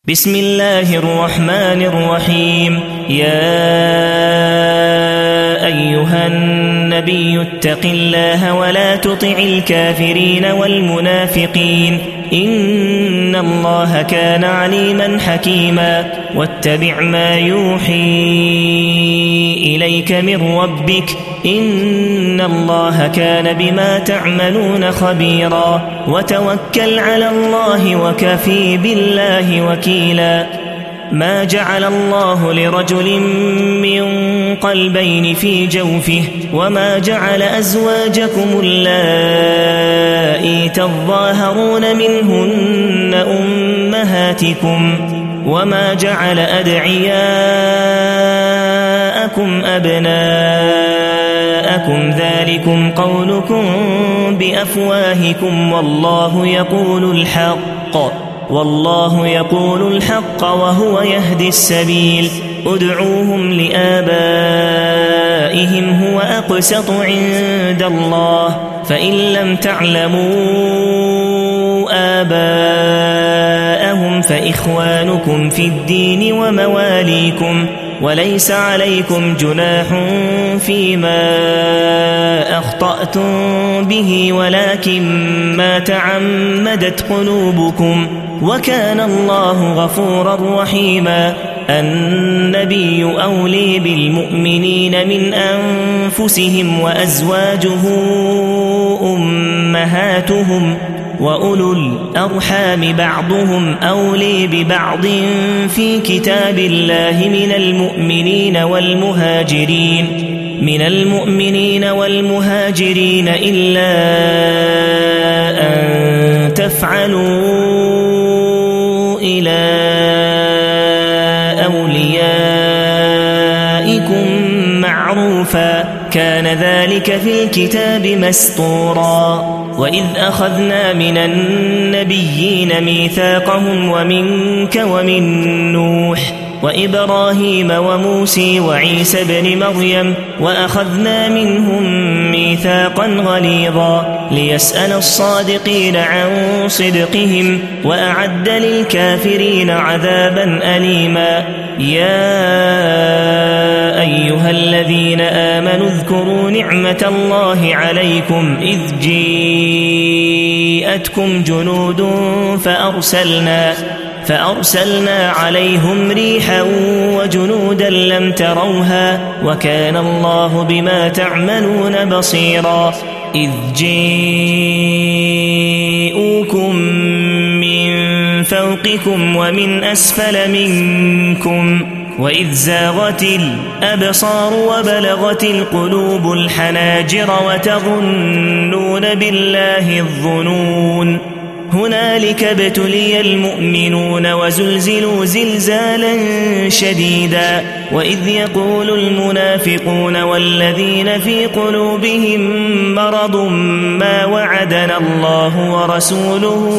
بسم الله الرحمن الرحيم. يا أيها النبي اتق الله ولا تطع الكافرين والمنافقين إن الله كان عليما حكيما. واتبع ما يوحي إليك من ربك إن الله كان بما تعملون خبيرا. وتوكل على الله وكفي بالله وكيلا. ما جعل الله لرجل من قلبين في جوفه وما جعل أزواجكم اللائي تظاهرون منهن أمهاتكم وما جعل أدعياءكم أبناءكم ذلكم قولكم بأفواهكم والله يقول الحق وهو يهدي السبيل. ادعوهم لآبائهم هو أقسط عند الله فإن لم تعلموا آباءهم فإخوانكم في الدين ومواليكم وليس عليكم جناح فيما أخطأتم به ولكن ما تعمدت قلوبكم وكان الله غفورا رحيما. النبي أولي بالمؤمنين من أنفسهم وأزواجه أمهاتهم وأولو الأرحام بعضهم أولي ببعض في كتاب الله من المؤمنين والمهاجرين إلا أن تفعلوا إلى أوليائكم معروفا كان ذلك في الكتاب مسطورا. وإذ أخذنا من النبيين ميثاقهم ومنك ومن نوح وإبراهيم وموسى وعيسى بن مريم وأخذنا منهم ميثاقا غليظا ليسأل الصادقين عن صدقهم وأعد للكافرين عذابا أليما. يا أيها الذين آمنوا اذكروا نعمة الله عليكم إذ جاءتكم جنود فأرسلنا عليهم ريحا وجنودا لم تروها وكان الله بما تعملون بصيرا. إذ جاءوكم من فوقكم ومن أسفل منكم وإذ زاغت الأبصار وبلغت القلوب الحناجر وتظنون بالله الظنون. هنالك ابتلي المؤمنون وزلزلوا زلزالا شديدا. وإذ يقول المنافقون والذين في قلوبهم مرض ما وعدنا الله ورسوله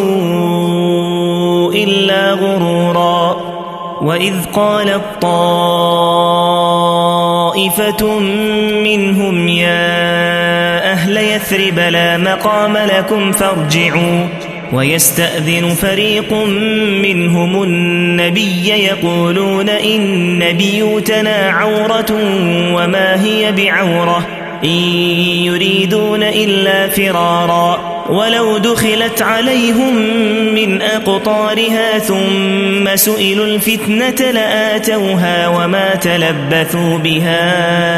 إلا غرورا. وإذ قالت طائفة منهم يا أهل يثرب لا مقام لكم فارجعوا ويستأذن فريق منهم النبي يقولون إن بيوتنا عورة وما هي بعورة إن يريدون إلا فرارا ولو دخلت عليهم من أقطارها ثم سئلوا الفتنة لآتوها وما تلبثوا بها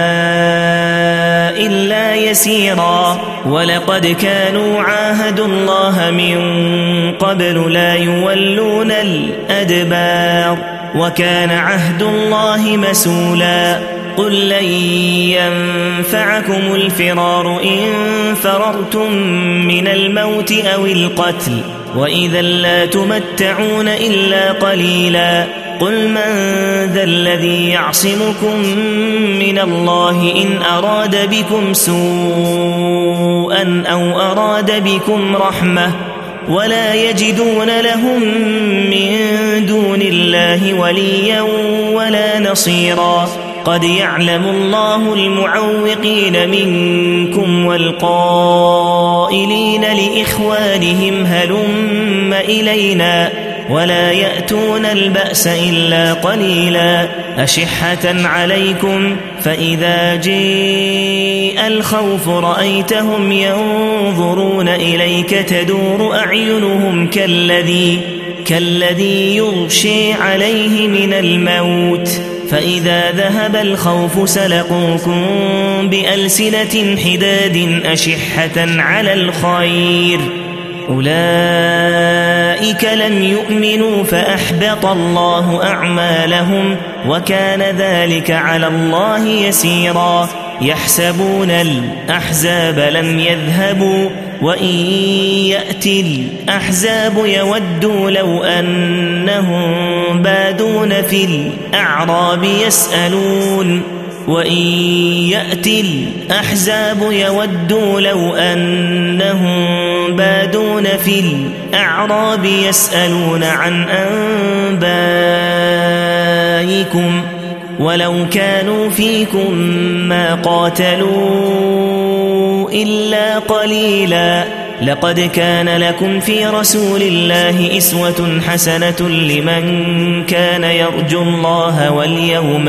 إلا يسيرا. ولقد كانوا عاهدوا الله من قبل لا يولون الأدبار وكان عهد الله مسؤولا. قل لن ينفعكم الفرار إن فررتم من الموت أو القتل وإذا لا تمتعون إلا قليلا. قل من ذا الذي يعصمكم من الله إن أراد بكم سوءا أو أراد بكم رحمة ولا يجدون لهم من دون الله وليا ولا نصيرا. قد يعلم الله المعوقين منكم والقائلين لإخوانهم هلم إلينا ولا يأتون البأس إلا قليلا أشحة عليكم فإذا جاء الخوف رأيتهم ينظرون إليك تدور أعينهم كالذي يغشي عليه من الموت فإذا ذهب الخوف سلقوكم بألسنة حداد أشحة على الخير أولئك لم يؤمنوا فأحبط الله أعمالهم وكان ذلك على الله يسيرا يحسبون الأحزاب لم يذهبوا وإن يأتي الأحزاب يودوا لو أنهم بادون في الأعراب يسألون وإن يأتي الأحزاب يودوا لو أنهم بادون في الأعراب يسألون عن أنبائكم ولو كانوا فيكم ما قاتلوا إلا قليلا لقد كان لكم في رسول الله أسوة حسنة لمن كان يرجو الله واليوم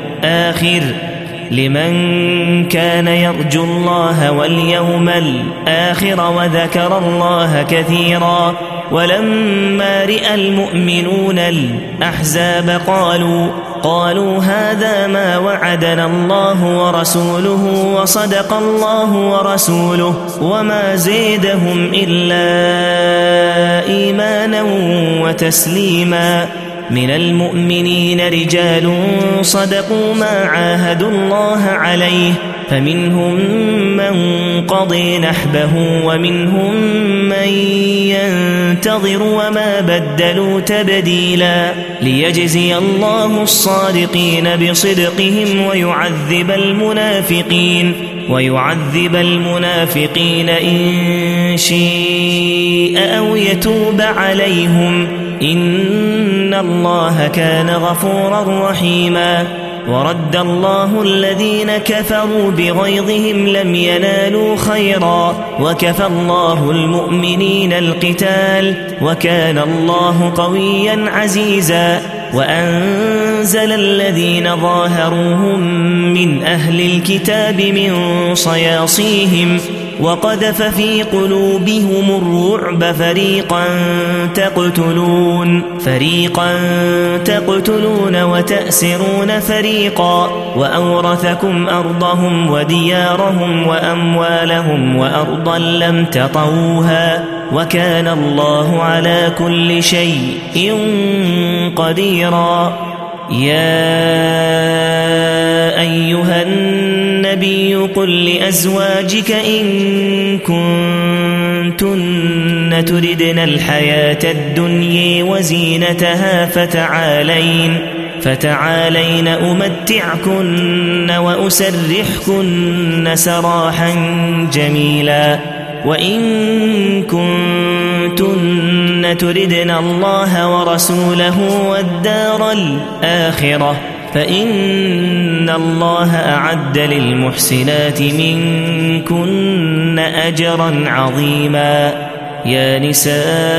الآخر وذكر الله كثيرا ولما رأى المؤمنون الأحزاب قالوا هذا ما وعدنا الله ورسوله وصدق الله ورسوله وما زيدهم إلا إيمانا وتسليما من المؤمنين رجال صدقوا ما عاهدوا الله عليه فمنهم من قضي نحبه ومنهم من ينتظر وما بدلوا تبديلا ليجزي الله الصادقين بصدقهم ويعذب المنافقين إن شاء أو يتوب عليهم إن الله كان غفورا رحيما ورد الله الذين كفروا بغيظهم لم ينالوا خيرا وكفى الله المؤمنين القتال وكان الله قويا عزيزا وأنزل الذين ظاهروهم من أهل الكتاب من صياصيهم وقذف في قلوبهم الرعب فريقا تقتلون وتأسرون فريقا وأورثكم أرضهم وديارهم وأموالهم وأرضا لم تطوها وكان الله على كل شيء قديرا يا أيها النبي قل لأزواجك إن كنتن تردن الحياة الدنيا وزينتها فتعالين أمتعكن وأسرحكن سراحا جميلا وإن كنتن تردن الله ورسوله والدار الآخرة فإن الله أعد للمحسنات منكن أجرا عظيما يا نساء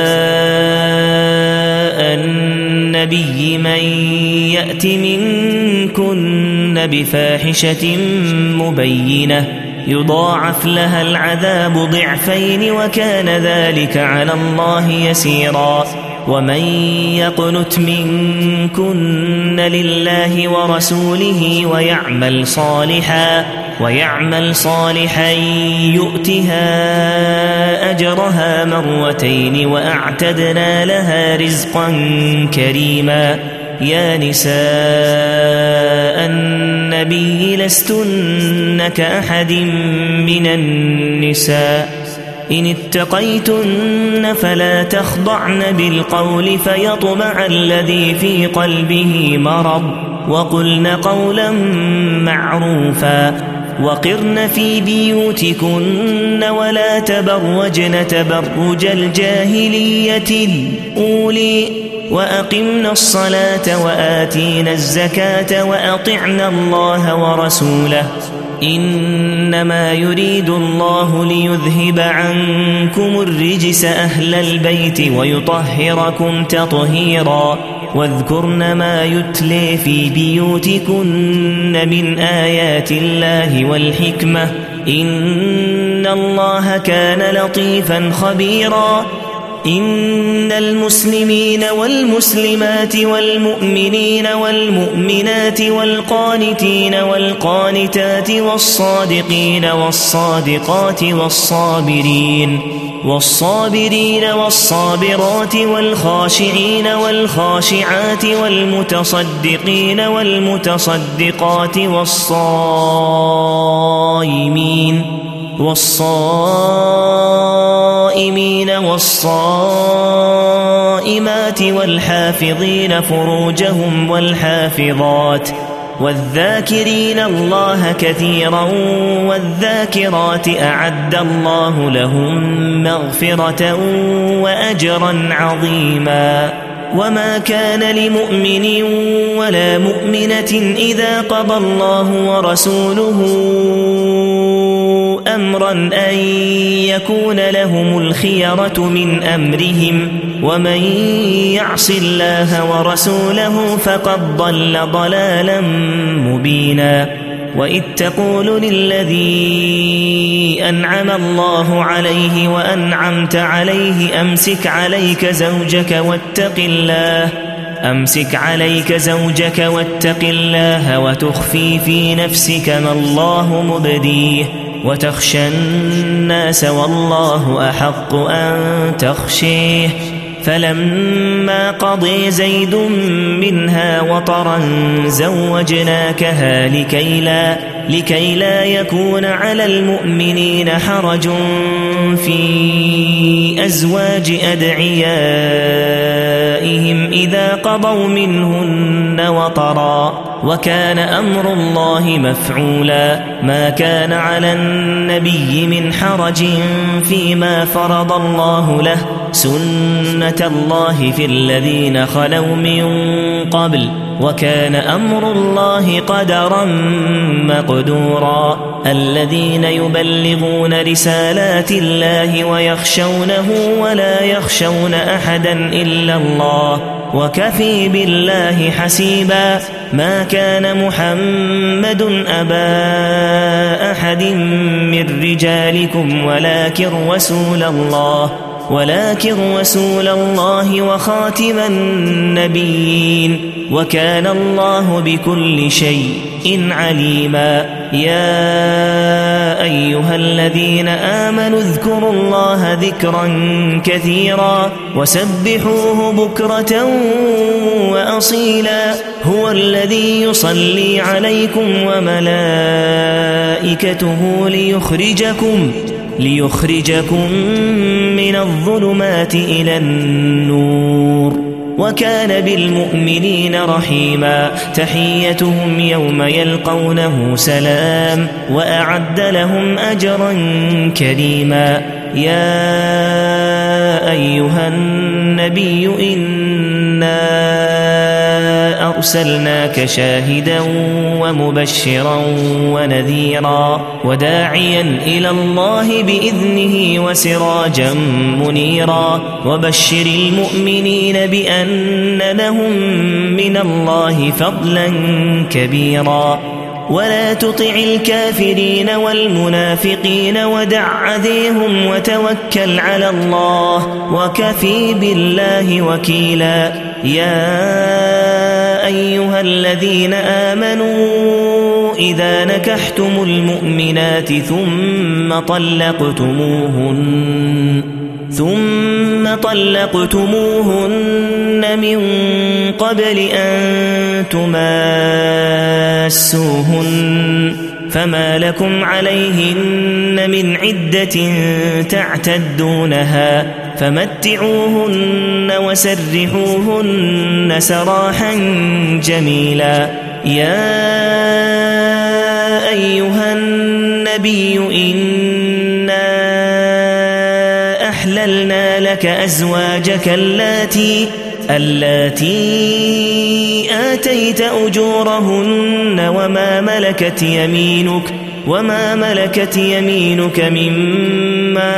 النبي من يأت منكن بفاحشة مبينة يضاعف لها العذاب ضعفين وكان ذلك على الله يسيرا ومن يقنت منكن لله ورسوله ويعمل صالحا يؤتها أجرها مرتين وأعتدنا لها رزقا كريما يا نساء النبي لستن كأحد من النساء إن اتقيتن فلا تخضعن بالقول فيطمع الذي في قلبه مرض وقلن قولا معروفا وقرن في بيوتكن ولا تبرجن تبرج الجاهلية الأولي وأقمنا الصلاة وآتينا الزكاة وأطعنا الله ورسوله إنما يريد الله ليذهب عنكم الرجس أهل البيت ويطهركم تطهيرا واذكرن ما يتلي في بيوتكن من آيات الله والحكمة إن الله كان لطيفا خبيرا إن المسلمين والمسلمات والمؤمنين والمؤمنات والقانتين والقانتات والصادقين والصادقات والصابرين والصابرات والخاشعين والخاشعات والمتصدقين والمتصدقات والصائمين والصائمات والحافظين فروجهم والحافظات والذاكرين الله كثيرا والذاكرات أعد الله لهم مغفرة وأجرا عظيما وما كان لمؤمن ولا مؤمنة إذا قضى الله ورسوله أمرا أن يكون لهم الخيرة من أمرهم ومن يعص الله ورسوله فقد ضل ضلالا مبينا وإذ تقول للذي أنعم الله عليه وأنعمت عليه أمسك عليك زوجك واتق الله وتخفي في نفسك ما الله مبديه وتخشى الناس والله أحق أن تخشيه فلما قضي زيد منها وطرا زوجناكها لكي لا يكون على المؤمنين حرج في أزواج أدعيائهم إذا قضوا منهن وطرا وكان أمر الله مفعولا ما كان على النبي من حرج فيما فرض الله له سنة الله في الذين خلوا من قبل وكان أمر الله قدرا مقدورا الذين يبلغون رسالات الله ويخشونه ولا يخشون أحدا إلا الله وكفي بالله حسيبا ما كان محمد أبا أحد من رجالكم ولكن رسول الله وخاتم النبيين وكان الله بكل شيء عليما يا أيها الذين آمنوا اذكروا الله ذكرا كثيرا وسبحوه بكرة وأصيلا هو الذي يصلي عليكم وملائكته ليخرجكم من الظلمات إلى النور وكان بالمؤمنين رحيما تحيتهم يوم يلقونه سلام وأعد لهم أجرا كريما يا أيها النبي إنا أرسلناك شاهدا ومبشرا ونذيرا وداعيا إلى الله بإذنه وسراجا منيرا وبشر المؤمنين بأن لهم من الله فضلا كبيرا ولا تطع الكافرين والمنافقين ودع أذيهم وتوكل على الله وكفي بالله وكيلا يا أيها الذين آمنوا إذا نكحتم المؤمنات ثم طلقتموهن من قبل أن تماسوهن فما لكم عليهن من عدة تعتدونها فمتعوهن وسرحوهن سراحا جميلا يا أيها النبي إنا أحللنا لك أزواجك اللاتي آتيت أجورهن وما ملكت يمينك وما ملكت يمينك مما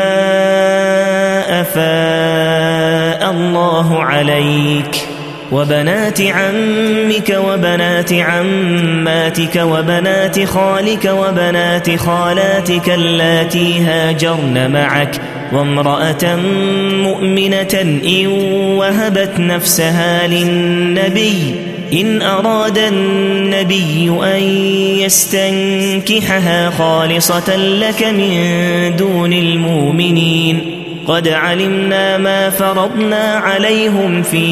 أفاء الله عليك وبنات عمك وبنات عماتك وبنات خالك وبنات خالاتك اللاتي هاجرن معك وامرأة مؤمنة إن وهبت نفسها للنبي إن أراد النبي أن يستنكحها خالصة لك من دون المؤمنين قد علمنا ما فرضنا عليهم في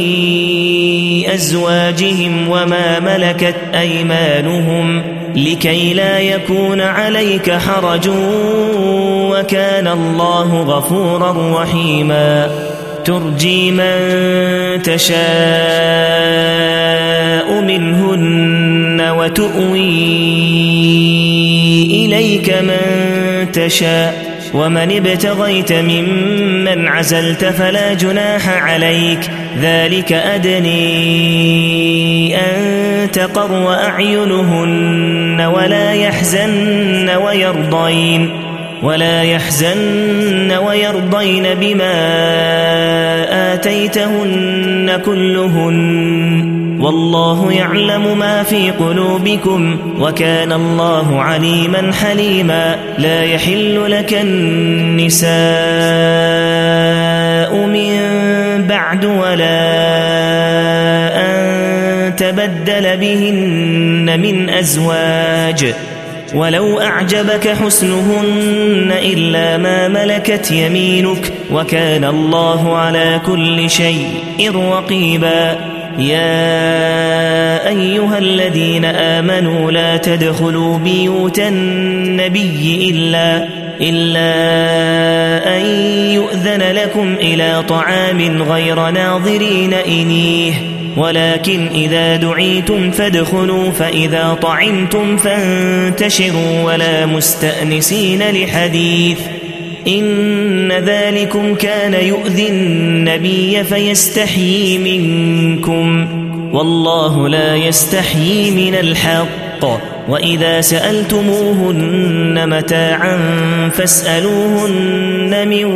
أزواجهم وما ملكت أيمانهم لكي لا يكون عليك حرج وكان الله غفورا رحيما ترجي من تشاء منهن وتؤوي إليك من تشاء ومن ابتغيت ممن عزلت فلا جناح عليك ذلك أدني أن تقر أعينهن ولا يحزن ويرضين بما آتيتهن كلهن والله يعلم ما في قلوبكم وكان الله عليما حليما لا يحل لك النساء من بعد ولا أن تبدل بهن من أزواج ولو أعجبك حسنهن إلا ما ملكت يمينك وكان الله على كل شيء رقيبا يا أيها الذين آمنوا لا تدخلوا بيوت النبي إلا أن يؤذن لكم إلى طعام غير ناظرين إنيه ولكن إذا دعيتم فادخلوا فإذا طعمتم فانتشروا ولا مستأنسين لحديث إن ذلكم كان يؤذي النبي فيستحيي منكم والله لا يستحيي من الحق وإذا سألتموهن متاعا فاسألوهن من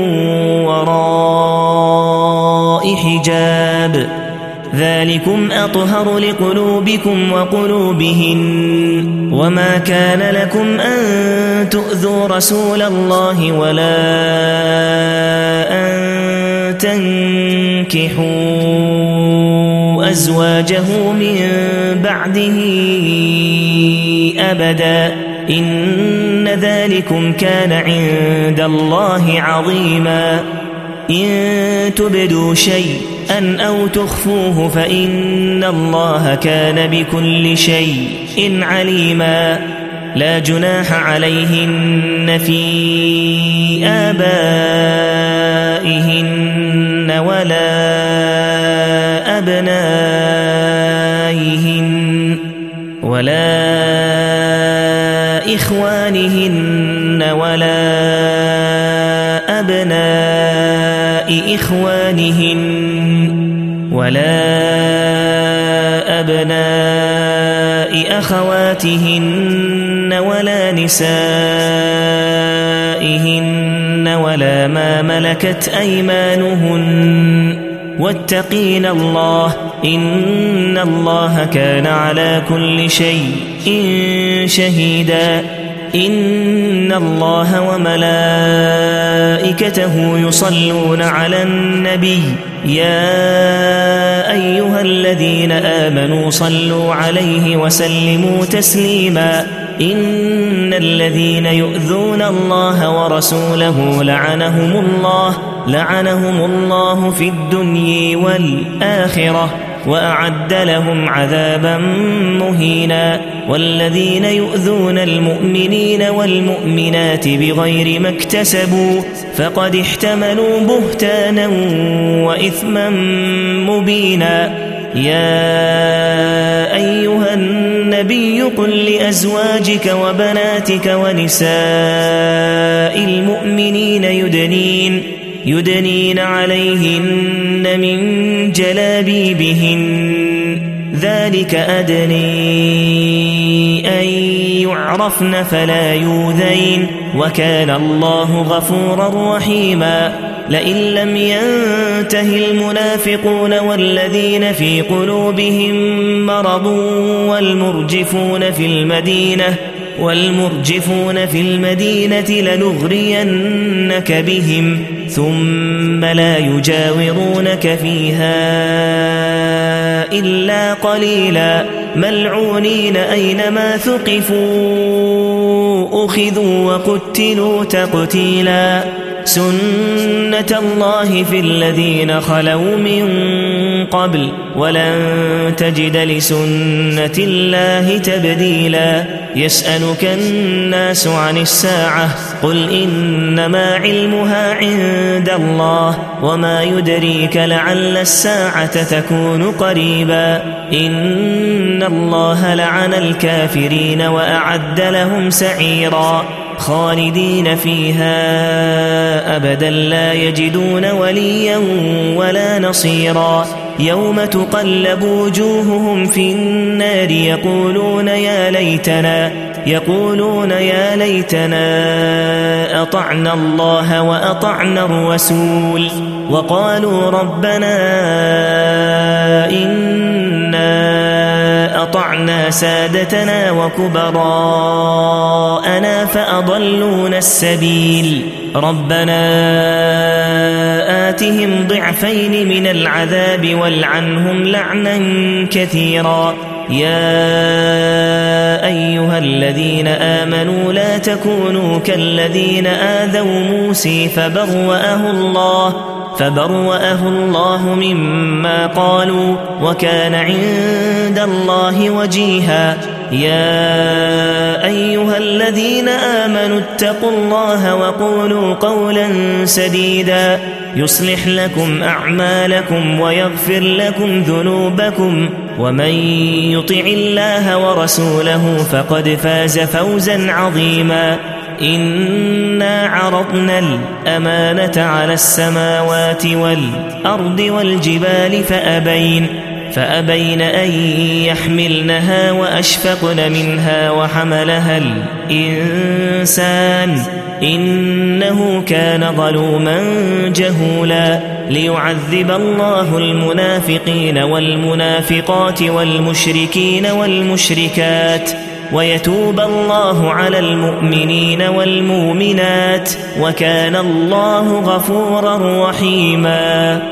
وراء حجاب ذلكم أطهر لقلوبكم وقلوبهن وما كان لكم أن تؤذوا رسول الله ولا أن تنكحوا أزواجه من بعده أبدا إن ذلكم كان عند الله عظيما إن تبدوا شيئا أو تخفوه فإن الله كان بكل شيء عليما لا جناح عليهن في آبائهن ولا أبنائهن ولا إخوانهن ولا أبناء إخوانهن ولا أبناء أخواتهن ولا نسائهن ولا ما ملكت أيمانهن واتقين الله إن الله كان على كل شيء شهيدا إن الله وملائكته يصلون على النبي يا أيها الذين آمنوا صلوا عليه وسلموا تسليما إن الذين يؤذون الله ورسوله لعنهم الله في الدنيا والآخرة وأعد لهم عذابا مهينا والذين يؤذون المؤمنين والمؤمنات بغير ما اكتسبوا فقد احتملوا بهتانا وإثما مبينا يا أيها النبي قل لأزواجك وبناتك ونساء المؤمنين يدنين عليهن من جلابيبهن ذلك أدني أن يعرفن فلا يؤذين وكان الله غفورا رحيما لئن لم ينته المنافقون والذين في قلوبهم مرض والمرجفون في المدينة لنغرينك بهم ثم لا يجاورونك فيها إلا قليلا ملعونين أينما ثقفوا أخذوا وقتلوا تقتيلا سنة الله في الذين خلوا من قبل ولن تجد لسنة الله تبديلا يسألك الناس عن الساعة قل إنما علمها عند الله وما يدريك لعل الساعة تكون قريبا إن الله لعن الكافرين وأعد لهم سعيرا خالدين فيها أبدا لا يجدون وليا ولا نصيرا يوم تقلب وجوههم في النار يقولون يا ليتنا أطعنا الله وأطعنا الرسول وقالوا ربنا إنا أطعنا سادتنا وكبراءنا فأضلونا السبيل ربنا آتهم ضعفين من العذاب والعنهم لعنا كثيرا يا أيها الذين آمنوا لا تكونوا كالذين آذوا موسى فبرأه الله مما قالوا وكان عند الله وجيها يا أيها الذين آمنوا اتقوا الله وقولوا قولا سديدا يصلح لكم أعمالكم ويغفر لكم ذنوبكم ومن يطع الله ورسوله فقد فاز فوزا عظيما إنا عرضنا الأمانة على السماوات والأرض والجبال فأبين أن يحملنها وأشفقن منها وحملها الإنسان إنه كان ظلوما جهولا ليعذب الله المنافقين والمنافقات والمشركين والمشركات ويتوب الله على المؤمنين والمؤمنات وكان الله غفورا رحيما